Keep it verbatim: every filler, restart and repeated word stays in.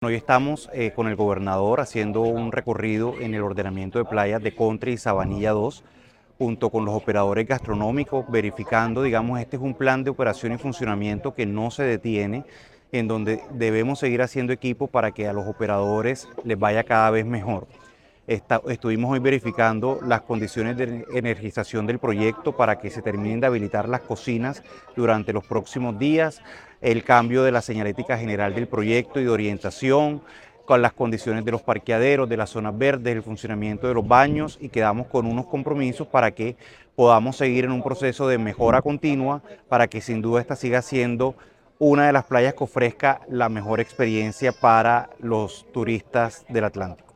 Hoy estamos eh, con el gobernador haciendo un recorrido en el ordenamiento de playas de Country y Sabanilla dos, junto con los operadores gastronómicos, verificando, digamos, este es un plan de operación y funcionamiento que no se detiene, en donde debemos seguir haciendo equipo para que a los operadores les vaya cada vez mejor. Está, estuvimos hoy verificando las condiciones de energización del proyecto para que se terminen de habilitar las cocinas durante los próximos días, el cambio de la señalética general del proyecto y de orientación, con las condiciones de los parqueaderos, de las zonas verdes, el funcionamiento de los baños, y quedamos con unos compromisos para que podamos seguir en un proceso de mejora continua para que sin duda esta siga siendo una de las playas que ofrezca la mejor experiencia para los turistas del Atlántico.